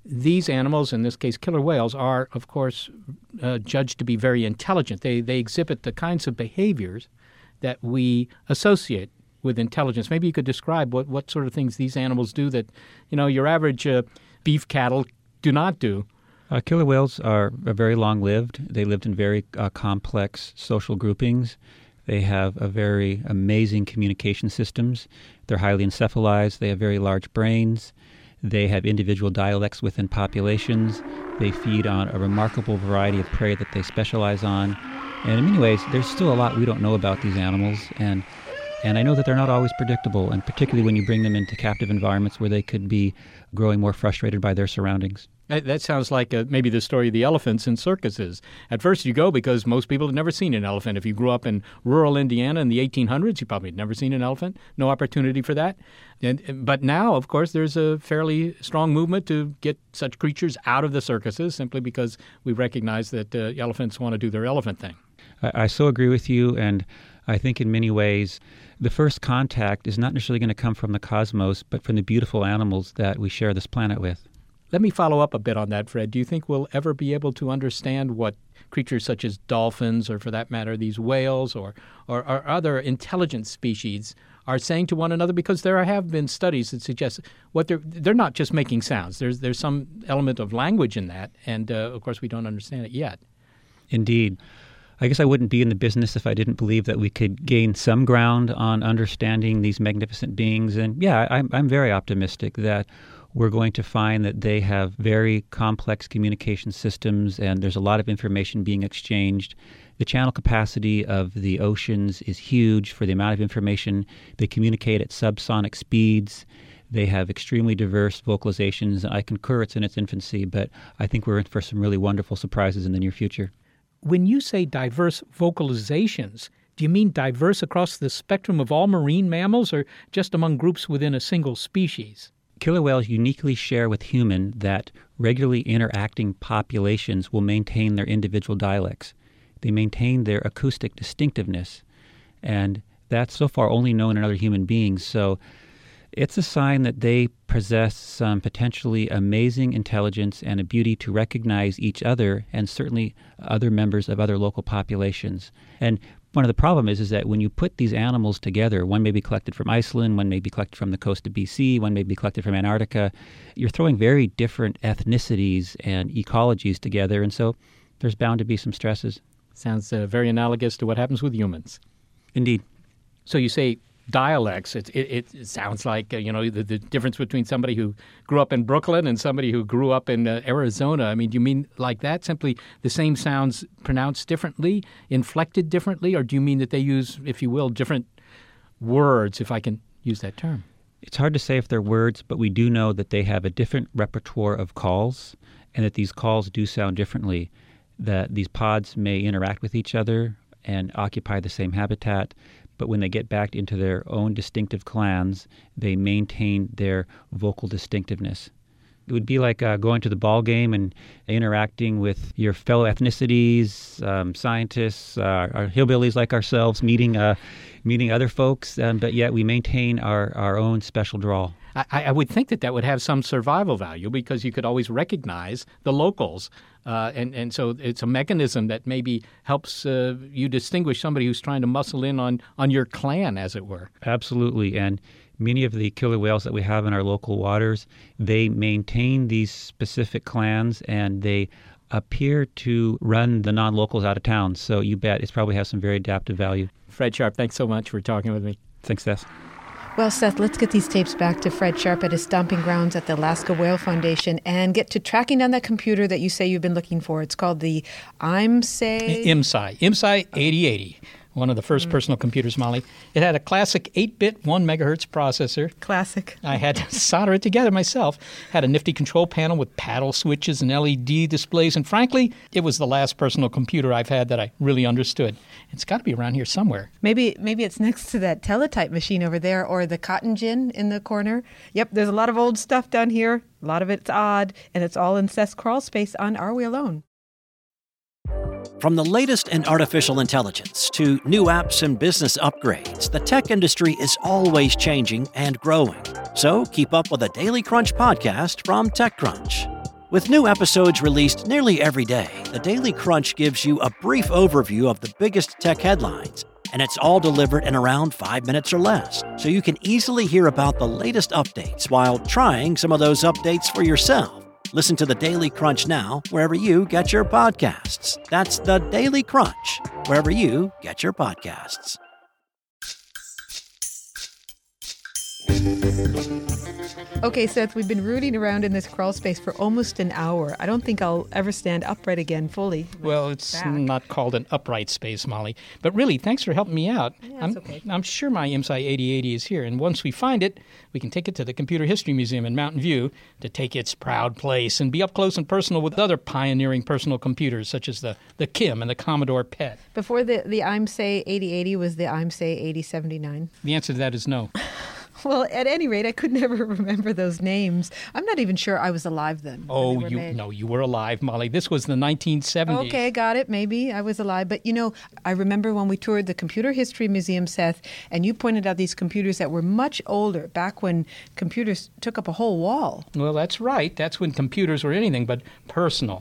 these animals, in this case killer whales, are, of course, uh, judged to be very intelligent. They they exhibit the kinds of behaviors that we associate with intelligence. Maybe you could describe what, what sort of things these animals do that, you know, your average uh, beef cattle do not do. Uh, killer whales are, are very long-lived. They lived in very uh, complex social groupings. They have a very amazing communication systems. They're highly encephalized. They have very large brains. They have individual dialects within populations. They feed on a remarkable variety of prey that they specialize on. And in many ways, there's still a lot we don't know about these animals. And And I know that they're not always predictable, and particularly when you bring them into captive environments where they could be growing more frustrated by their surroundings. That sounds like uh, maybe the story of the elephants in circuses. At first you go because most people have never seen an elephant. If you grew up in rural Indiana in the eighteen hundreds, you probably had never seen an elephant. No opportunity for that. And, but now, of course, there's a fairly strong movement to get such creatures out of the circuses simply because we recognize that uh, elephants want to do their elephant thing. I, I so agree with you, and I think in many ways the first contact is not necessarily going to come from the cosmos, but from the beautiful animals that we share this planet with. Let me follow up a bit on that, Fred. Do you think we'll ever be able to understand what creatures such as dolphins, or for that matter, these whales, or, or, or other intelligent species are saying to one another? Because there have been studies that suggest what they're they're not just making sounds. There's there's some element of language in that, and uh, of course we don't understand it yet. Indeed. I guess I wouldn't be in the business if I didn't believe that we could gain some ground on understanding these magnificent beings. And yeah, I'm, I'm very optimistic that we're going to find that they have very complex communication systems, and there's a lot of information being exchanged. The channel capacity of the oceans is huge for the amount of information. They communicate at subsonic speeds. They have extremely diverse vocalizations. I concur it's in its infancy, but I think we're in for some really wonderful surprises in the near future. When you say diverse vocalizations, do you mean diverse across the spectrum of all marine mammals, or just among groups within a single species? Killer whales uniquely share with human that regularly interacting populations will maintain their individual dialects. They maintain their acoustic distinctiveness, and that's so far only known in other human beings. So it's a sign that they possess some potentially amazing intelligence and a beauty to recognize each other, and certainly other members of other local populations. And one of the problems is, is that when you put these animals together, one may be collected from Iceland, one may be collected from the coast of B C, one may be collected from Antarctica, you're throwing very different ethnicities and ecologies together, and so there's bound to be some stresses. Sounds uh, very analogous to what happens with humans. Indeed. So you say dialects. It, it, it sounds like, uh, you know, the, the difference between somebody who grew up in Brooklyn and somebody who grew up in uh, Arizona. I mean, do you mean like that? Simply the same sounds pronounced differently, inflected differently? Or do you mean that they use, if you will, different words, if I can use that term? It's hard to say if they're words, but we do know that they have a different repertoire of calls, and that these calls do sound differently, that these pods may interact with each other and occupy the same habitat, but when they get back into their own distinctive clans, they maintain their vocal distinctiveness. It would be like uh, going to the ball game and interacting with your fellow ethnicities, um, scientists, uh, our hillbillies like ourselves, meeting uh, meeting other folks, um, but yet we maintain our, our own special drawl. I, I would think that that would have some survival value, because you could always recognize the locals. Uh, and, and so it's a mechanism that maybe helps uh, you distinguish somebody who's trying to muscle in on, on your clan, as it were. Absolutely. And many of the killer whales that we have in our local waters, they maintain these specific clans, and they appear to run the non-locals out of town. So you bet it's probably has some very adaptive value. Fred Sharp, thanks so much for talking with me. Thanks, Seth. Well, Seth, let's get these tapes back to Fred Sharp at his stomping grounds at the Alaska Whale Foundation and get to tracking down that computer that you say you've been looking for. It's called the IMSAI. IMSAI. IMSAI eighty eighty. One of the first mm. personal computers, Molly. It had a classic eight-bit, one megahertz processor. Classic. I had to solder it together myself. Had a nifty control panel with paddle switches and L E D displays. And frankly, it was the last personal computer I've had that I really understood. It's got to be around here somewhere. Maybe maybe it's next to that teletype machine over there, or the cotton gin in the corner. Yep, there's a lot of old stuff down here. A lot of it's odd, and it's all in Seth's crawl space on Are We Alone? From the latest in artificial intelligence to new apps and business upgrades, the tech industry is always changing and growing. So keep up with the Daily Crunch podcast from TechCrunch. With new episodes released nearly every day, the Daily Crunch gives you a brief overview of the biggest tech headlines, and it's all delivered in around five minutes or less, so you can easily hear about the latest updates while trying some of those updates for yourself. Listen to the Daily Crunch now wherever you get your podcasts. That's the Daily Crunch, wherever you get your podcasts. Okay, Seth, we've been rooting around in this crawl space for almost an hour. I don't think I'll ever stand upright again fully. Well, it's Back. not called an upright space, Molly. But really, thanks for helping me out. Yeah, I'm, it's okay. I'm sure my M S I eighty eighty is here, and once we find it, we can take it to the Computer History Museum in Mountain View to take its proud place and be up close and personal with other pioneering personal computers, such as the, the C I M and the Commodore P E T. Before the, the I M S A eighty eighty was the I M S A eighty seventy-nine. The answer to that is no. Well, at any rate, I could never remember those names. I'm not even sure I was alive then. Oh, you no, you were alive, Molly. This was the nineteen seventies. Okay, got it. Maybe I was alive. But, you know, I remember when we toured the Computer History Museum, Seth, and you pointed out these computers that were much older, back when computers took up a whole wall. Well, that's right. That's when computers were anything but personal.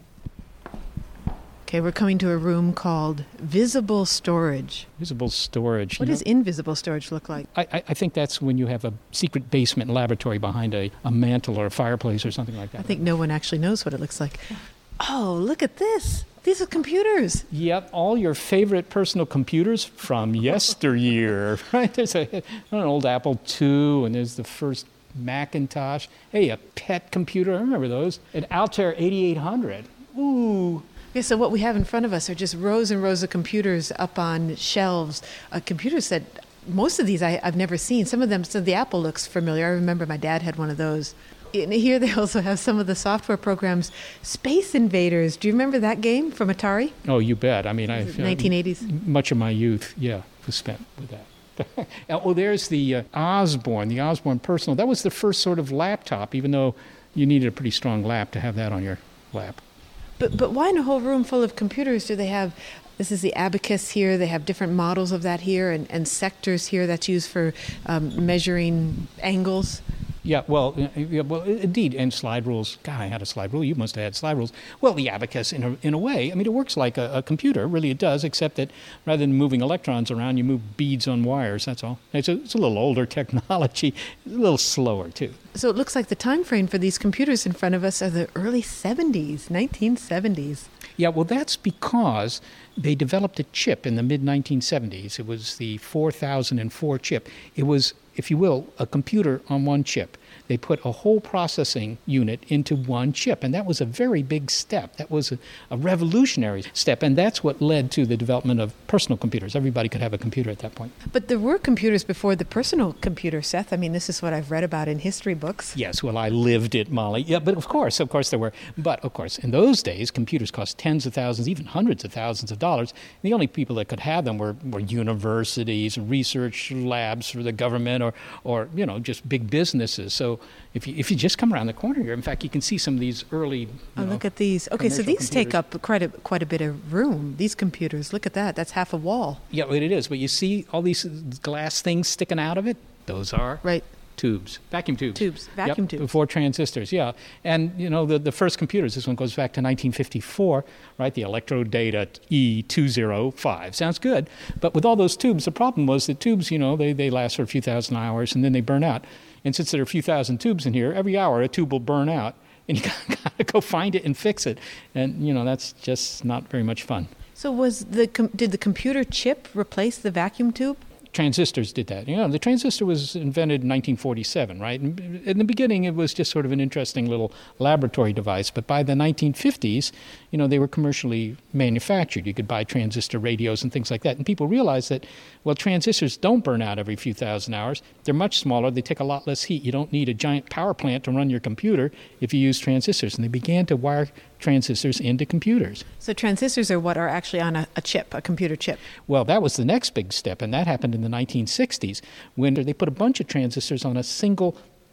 Okay, we're coming to a room called Visible Storage. Visible storage. What you does know? invisible storage look like? I, I- I think that's when you have a secret basement laboratory behind a, a mantle or a fireplace or something like that. I think no one actually knows what it looks like. Oh, look at this. These are computers. Yep, all your favorite personal computers from yesteryear, right? There's a, an old Apple two, and there's the first Macintosh. Hey, a P E T computer, I remember those. An Altair eighty-eight hundred. Ooh. Okay, so what we have in front of us are just rows and rows of computers up on shelves. Uh, computers that, most of these I, I've never seen. Some of them, so the Apple looks familiar. I remember my dad had one of those. And here they also have some of the software programs. Space Invaders. Do you remember that game from Atari? Oh, you bet. I mean, I nineteen eighties. Much of my youth, yeah, was spent with that. Oh, there's the uh, Osborne, the Osborne Personal. That was the first sort of laptop, even though you needed a pretty strong lap to have that on your lap. But but why in a whole room full of computers do they have, this is the Abacus here, they have different models of that here, and, and sectors here that's used for um, measuring angles? Yeah, well, uh, yeah, well, indeed, and slide rules. God, I had a slide rule. You must have had slide rules. Well, the abacus, in a, in a way, I mean, it works like a, a computer. Really, it does, except that rather than moving electrons around, you move beads on wires. That's all. It's a, it's a little older technology, a little slower, too. So it looks like the time frame for these computers in front of us are the early seventies, nineteen seventies. Yeah, well, that's because they developed a chip in the mid nineteen seventies. It was the four thousand four chip. It was, if you will, a computer on one chip. They put a whole processing unit into one chip, and that was a very big step. That was a, a revolutionary step, and that's what led to the development of personal computers. Everybody could have a computer at that point. But there were computers before the personal computer, Seth. I mean, this is what I've read about in history books. Yes, well, I lived it, Molly. Yeah, but of course, of course there were. But, of course, in those days, computers cost tens of thousands, even hundreds of thousands of dollars. The only people that could have them were, were universities, research labs for the government, or, or, you know, just big businesses. So if you, if you just come around the corner here, in fact, you can see some of these early, you Oh, know, look at these. Okay, so these commercial take computers. up quite a quite a bit of room. These computers, look at that. That's half a wall. Yeah, it is. But you see all these glass things sticking out of it? Those are Right. tubes, vacuum tubes. Tubes, vacuum Yep, tubes. Before transistors, yeah. And, you know, the, the first computers, this one goes back to nineteen fifty-four, right? The Electrodata E two oh five. Sounds good. But with all those tubes, the problem was that tubes, you know, they, they last for a few thousand hours and then they burn out. And since there are a few thousand tubes in here, every hour a tube will burn out. And you got to go find it and fix it. And, you know, that's just not very much fun. So was the com- did the computer chip replace the vacuum tube? Transistors did that. You know, the transistor was invented in nineteen forty-seven, right? And in the beginning, it was just sort of an interesting little laboratory device. But by the nineteen fifties, you know, they were commercially manufactured. You could buy transistor radios and things like that. And people realized that, well, transistors don't burn out every few thousand hours. They're much smaller. They take a lot less heat. You don't need a giant power plant to run your computer if you use transistors. And they began to wire transistors into computers. So transistors are what are actually on a, a chip, a computer chip. Well, that was the next big step, and that happened in the nineteen sixties when they put a bunch of transistors on a single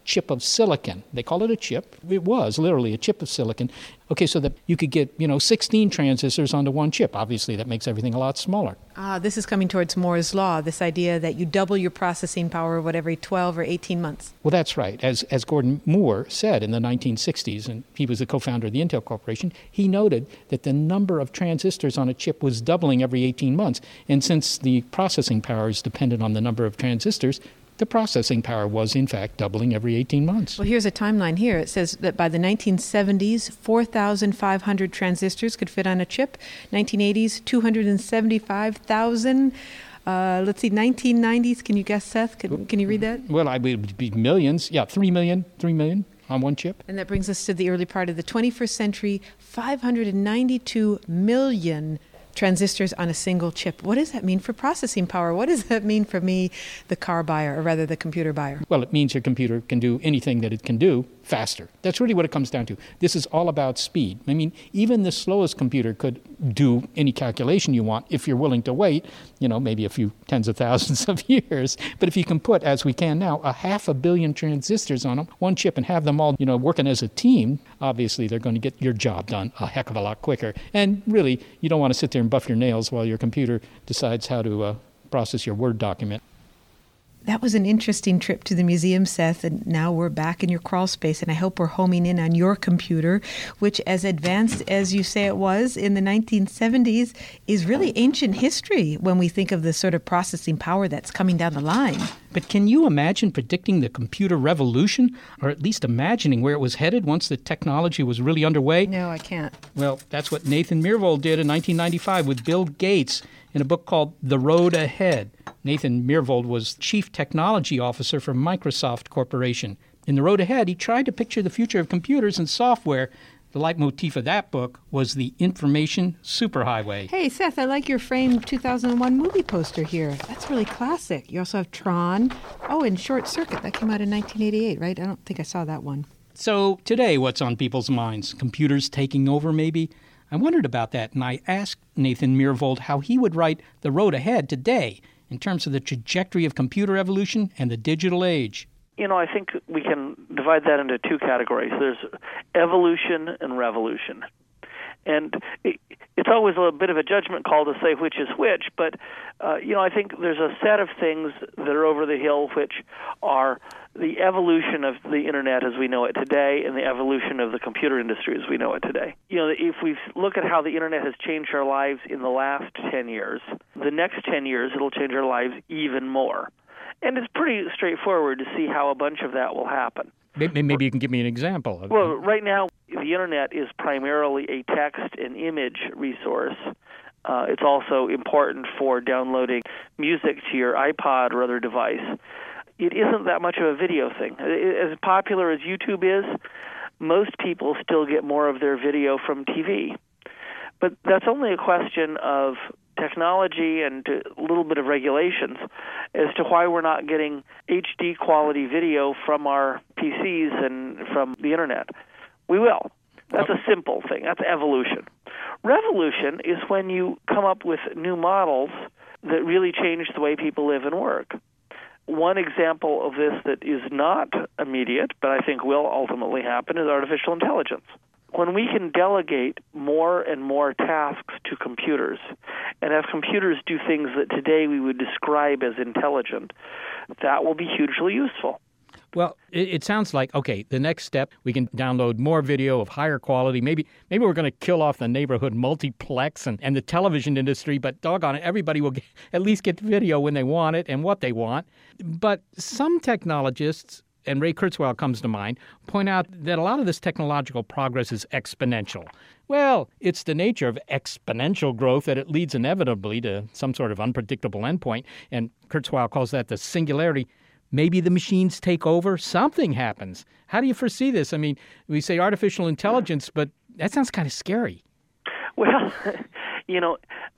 chip of silicon. They call it a chip. It was literally a chip of silicon. Okay, so that you could get, you know, sixteen transistors onto one chip. Obviously, that makes everything a lot smaller. Ah, this is coming towards Moore's Law, this idea that you double your processing power, what, every twelve or eighteen months. Well, that's right. As as Gordon Moore said in the nineteen sixties, and he was the co-founder of the Intel Corporation, he noted that the number of transistors on a chip was doubling every eighteen months. And since the processing power is dependent on the number of transistors, the processing power was, in fact, doubling every eighteen months. Well, here's a timeline here. It says that by the nineteen seventies, four thousand five hundred transistors could fit on a chip. nineteen eighties, two hundred seventy-five thousand. Uh, let's see, nineteen nineties. Can you guess, Seth? Can, can you read that? Well, I would be millions. Yeah, three million, three million on one chip. And that brings us to the early part of the twenty-first century, five hundred ninety-two million transistors on a single chip. What does that mean for processing power? What does that mean for me, the car buyer, or rather the computer buyer? Well, it means your computer can do anything that it can do faster. That's really what it comes down to. This is all about speed. I mean, even the slowest computer could do any calculation you want if you're willing to wait, you know, maybe a few tens of thousands of years. But if you can put, as we can now, a half a billion transistors on them, one chip, and have them all, you know, working as a team, obviously they're going to get your job done a heck of a lot quicker. And really, you don't want to sit there and buff your nails while your computer decides how to uh, process your Word document. That was an interesting trip to the museum, Seth, and now we're back in your crawl space, and I hope we're homing in on your computer, which, as advanced as you say it was in the nineteen seventies, is really ancient history when we think of the sort of processing power that's coming down the line. But can you imagine predicting the computer revolution, or at least imagining where it was headed once the technology was really underway? No, I can't. Well, that's what Nathan Myhrvold did in nineteen ninety-five with Bill Gates in a book called The Road Ahead. Nathan Myhrvold was Chief Technology Officer for Microsoft Corporation. In The Road Ahead, he tried to picture the future of computers and software. The leitmotif of that book was the information superhighway. Hey, Seth, I like your framed two thousand one movie poster here. That's really classic. You also have Tron. Oh, and Short Circuit. That came out in nineteen eighty-eight, right? I don't think I saw that one. So today, what's on people's minds? Computers taking over, maybe? I wondered about that, and I asked Nathan Myhrvold how he would write The Road Ahead today in terms of the trajectory of computer evolution and the digital age. You know, I think we can divide that into two categories. There's evolution and revolution. And it, it's always a bit of a judgment call to say which is which, but, uh, you know, I think there's a set of things that are over the hill which are the evolution of the Internet as we know it today and the evolution of the computer industry as we know it today. You know, if we look at how the Internet has changed our lives in the last ten years, the next ten years it'll change our lives even more. And it's pretty straightforward to see how a bunch of that will happen. Maybe you can give me an example. Of well, right now, the Internet is primarily a text and image resource. Uh, it's also important for downloading music to your iPod or other device. It isn't that much of a video thing. As popular as YouTube is, most people still get more of their video from T V. But that's only a question of technology and a little bit of regulations as to why we're not getting H D quality video from our P Cs and from the Internet. We will. That's a simple thing. That's evolution. Revolution is when you come up with new models that really change the way people live and work. One example of this that is not immediate, but I think will ultimately happen, is artificial intelligence. When we can delegate more and more tasks to computers and have computers do things that today we would describe as intelligent, that will be hugely useful. Well, it, it sounds like, okay, the next step, we can download more video of higher quality. Maybe maybe we're going to kill off the neighborhood multiplex and, and the television industry, but doggone it, everybody will get, at least get the video when they want it and what they want. But some technologists, and Ray Kurzweil comes to mind, point out that a lot of this technological progress is exponential. Well, it's the nature of exponential growth that it leads inevitably to some sort of unpredictable endpoint, and Kurzweil calls that the singularity. Maybe the machines take over, something happens. How do you foresee this? I mean, we say artificial intelligence, but that sounds kind of scary. Well, you know,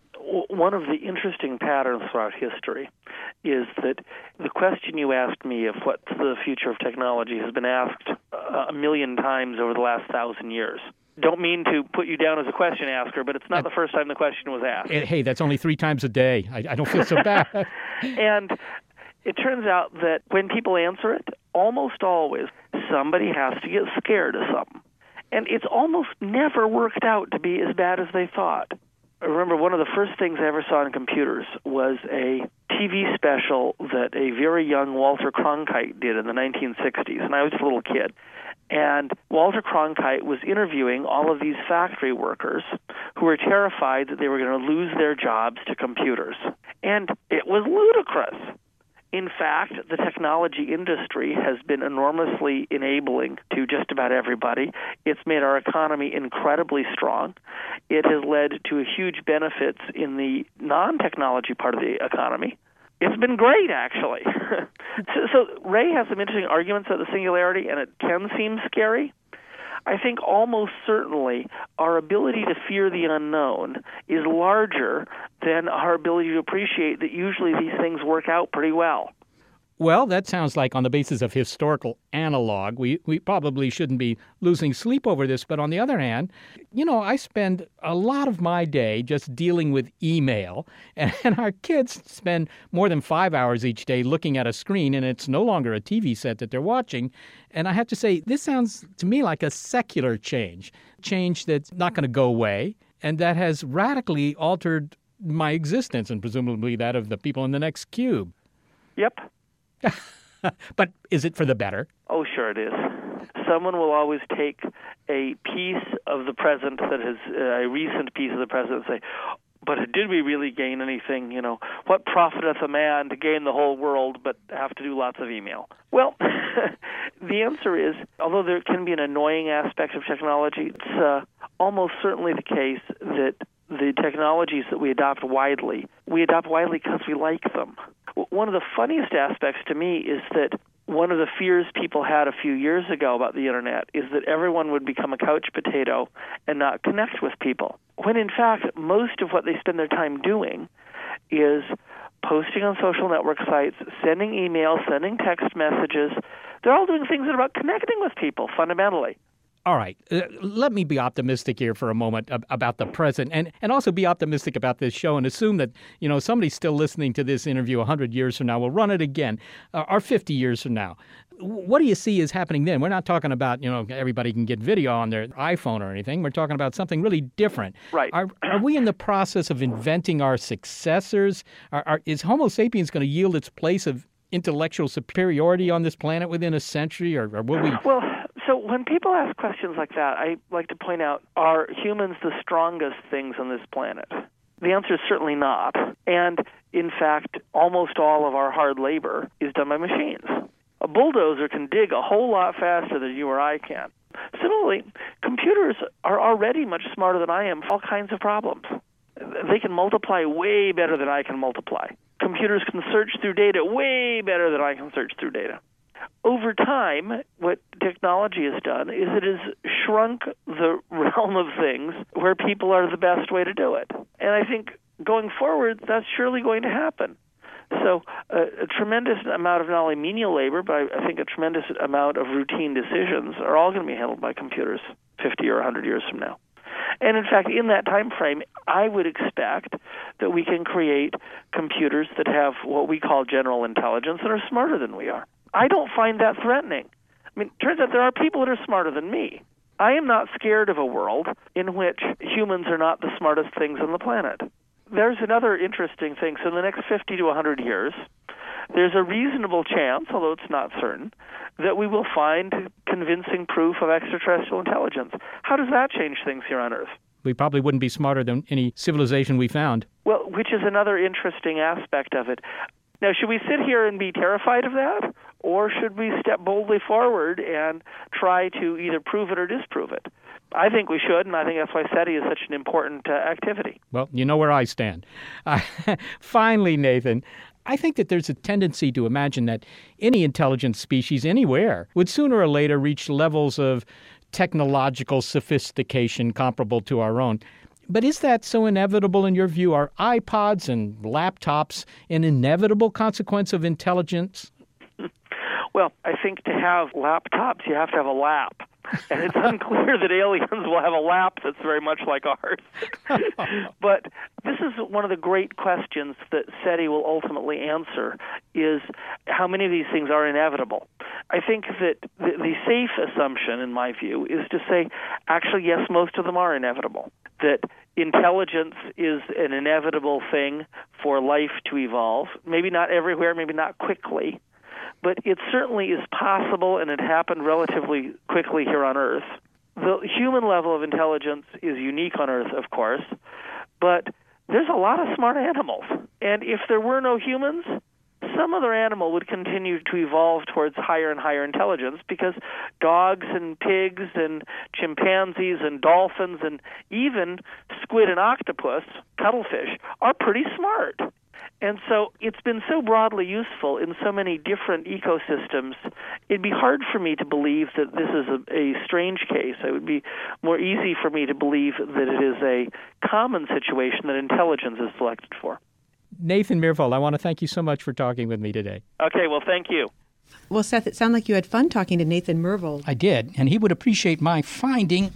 one of the interesting patterns throughout history is that the question you asked me of what's the future of technology has been asked a million times over the last thousand years. Don't mean to put you down as a question asker, but it's not the first time the question was asked. Hey, that's only three times a day. I, I don't feel so bad. And it turns out that when people answer it, almost always somebody has to get scared of something. And it's almost never worked out to be as bad as they thought. I remember one of the first things I ever saw in computers was a T V special that a very young Walter Cronkite did in the nineteen sixties, and I was a little kid. And Walter Cronkite was interviewing all of these factory workers who were terrified that they were going to lose their jobs to computers. And it was ludicrous. In fact, the technology industry has been enormously enabling to just about everybody. It's made our economy incredibly strong. It has led to huge benefits in the non-technology part of the economy. It's been great, actually. so, so Ray has some interesting arguments about the singularity, and it can seem scary. I think almost certainly our ability to fear the unknown is larger than our ability to appreciate that usually these things work out pretty well. Well, that sounds like on the basis of historical analog, we, we probably shouldn't be losing sleep over this. But on the other hand, you know, I spend a lot of my day just dealing with email, and, and our kids spend more than five hours each day looking at a screen, and it's no longer a T V set that they're watching. And I have to say, this sounds to me like a secular change, change that's not going to go away, and that has radically altered my existence and presumably that of the people in the next cube. Yep. But is it for the better? Oh, sure it is. Someone will always take a piece of the present that is uh, a recent piece of the present and say, but did we really gain anything? You know, what profiteth a man to gain the whole world but have to do lots of email? Well, the answer is, although there can be an annoying aspect of technology, it's uh, almost certainly the case that the technologies that we adopt widely, we adopt widely because we like them. One of the funniest aspects to me is that one of the fears people had a few years ago about the Internet is that everyone would become a couch potato and not connect with people, when in fact most of what they spend their time doing is posting on social network sites, sending emails, sending text messages. They're all doing things that are about connecting with people fundamentally. All right. Uh, let me be optimistic here for a moment ab- about the present and, and also be optimistic about this show and assume that, you know, somebody still listening to this interview one hundred years from now will run it again uh, or fifty years from now. What do you see is happening then? We're not talking about, you know, everybody can get video on their iPhone or anything. We're talking about something really different. Right. Are, are we in the process of inventing our successors? Are, are, is Homo sapiens going to yield its place of intellectual superiority on this planet within a century, or, or will we... Well, so when people ask questions like that, I like to point out, are humans the strongest things on this planet? The answer is certainly not. And, in fact, almost all of our hard labor is done by machines. A bulldozer can dig a whole lot faster than you or I can. Similarly, computers are already much smarter than I am for all kinds of problems. They can multiply way better than I can multiply. Computers can search through data way better than I can search through data. Over time, what technology has done is it has shrunk the realm of things where people are the best way to do it. And I think going forward, that's surely going to happen. So uh, a tremendous amount of not only menial labor, but I, I think a tremendous amount of routine decisions are all going to be handled by computers fifty or one hundred years from now. And in fact, in that time frame, I would expect that we can create computers that have what we call general intelligence and are smarter than we are. I don't find that threatening. I mean, it turns out there are people that are smarter than me. I am not scared of a world in which humans are not the smartest things on the planet. There's another interesting thing. So in the next fifty to one hundred years, there's a reasonable chance, although it's not certain, that we will find convincing proof of extraterrestrial intelligence. How does that change things here on Earth? We probably wouldn't be smarter than any civilization we found. Well, which is another interesting aspect of it. Now, should we sit here and be terrified of that? Or should we step boldly forward and try to either prove it or disprove it? I think we should, and I think that's why SETI is such an important uh, activity. Well, you know where I stand. Uh, finally, Nathan, I think that there's a tendency to imagine that any intelligent species anywhere would sooner or later reach levels of technological sophistication comparable to our own. But is that so inevitable in your view? Are iPods and laptops an inevitable consequence of intelligence? Well, I think to have laptops, you have to have a lap. And it's unclear that aliens will have a lap that's very much like ours. But this is one of the great questions that SETI will ultimately answer, is how many of these things are inevitable. I think that the, the safe assumption, in my view, is to say, actually, yes, most of them are inevitable. That intelligence is an inevitable thing for life to evolve. Maybe not everywhere, maybe not quickly, but it certainly is possible, and it happened relatively quickly here on Earth. The human level of intelligence is unique on Earth, of course, but there's a lot of smart animals. And if there were no humans, some other animal would continue to evolve towards higher and higher intelligence, because dogs and pigs and chimpanzees and dolphins and even squid and octopus, cuttlefish, are pretty smart. And so it's been so broadly useful in so many different ecosystems, it'd be hard for me to believe that this is a, a strange case. It would be more easy for me to believe that it is a common situation that intelligence is selected for. Nathan Myhrvold, I want to thank you so much for talking with me today. Okay, well, thank you. Well, Seth, it sounded like you had fun talking to Nathan Myhrvold. I did, and he would appreciate my finding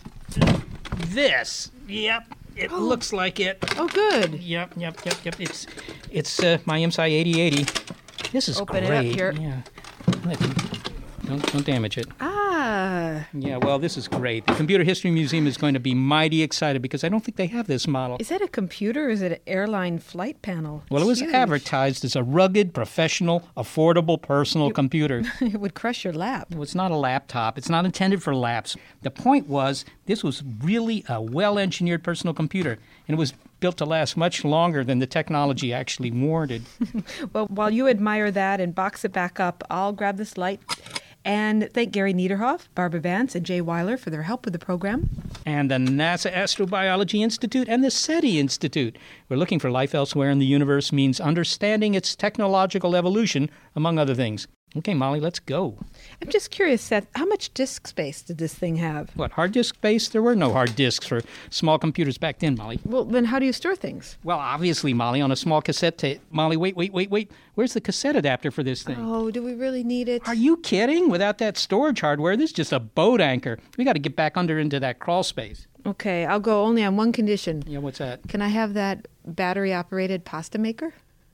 this. Yep. It oh. looks like it. Oh, good. Yep, yep, yep, yep. It's it's uh, my M S I eighty eighty. This is Open great. Open it up here. Yeah. Don't don't damage it. Ah. Yeah, well, this is great. The Computer History Museum is going to be mighty excited because I don't think they have this model. Is that a computer or is it an airline flight panel? Well, it was huge. advertised as a rugged, professional, affordable, personal you, computer. It would crush your lap. Well, it's not a laptop. It's not intended for laps. The point was this was really a well-engineered personal computer, and it was built to last much longer than the technology actually warranted. Well, while you admire that and box it back up, I'll grab this light and thank Gary Niederhoff, Barbara Vance, and Jay Weiler for their help with the program. And the NASA Astrobiology Institute and the SETI Institute. We're looking for life elsewhere in the universe means understanding its technological evolution, among other things. Okay, Molly, let's go. I'm just curious, Seth, how much disk space did this thing have? What, hard disk space? There were no hard disks for small computers back then, Molly. Well, then how do you store things? Well, obviously, Molly, on a small cassette tape. Molly, wait, wait, wait, wait. Where's the cassette adapter for this thing? Oh, do we really need it? Are you kidding? Without that storage hardware, this is just a boat anchor. We got to get back under into that crawl space. Okay, I'll go only on one condition. Yeah, what's that? Can I have that battery-operated pasta maker?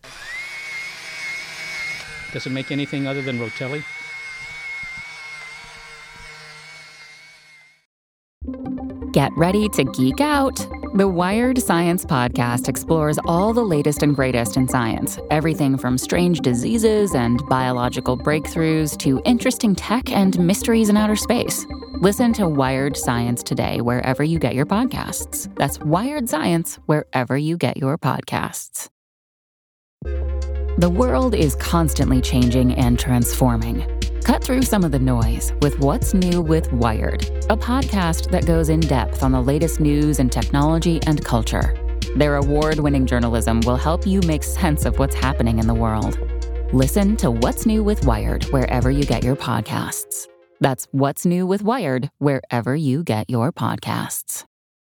Does it make anything other than Rotelli? Get ready to geek out. The Wired Science Podcast explores all the latest and greatest in science. Everything from strange diseases and biological breakthroughs to interesting tech and mysteries in outer space. Listen to Wired Science today wherever you get your podcasts. That's Wired Science wherever you get your podcasts. The world is constantly changing and transforming. Cut through some of the noise with What's New with Wired, a podcast that goes in depth on the latest news in technology and culture. Their award-winning journalism will help you make sense of what's happening in the world. Listen to What's New with Wired wherever you get your podcasts. That's What's New with Wired wherever you get your podcasts.